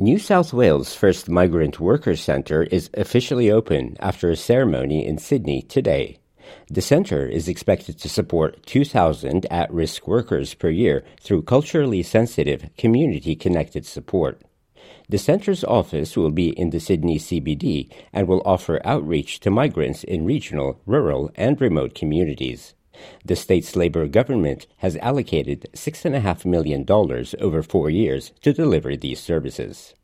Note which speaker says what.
Speaker 1: New South Wales' first migrant workers centre is officially open after a ceremony in Sydney today. The centre is expected to support 2,000 at-risk workers per year through culturally sensitive, community-connected support. The centre's office will be in the Sydney CBD and will offer outreach to migrants in regional, rural, and remote communities. The state's Labor government has allocated $6.5 million over 4 years to deliver these services.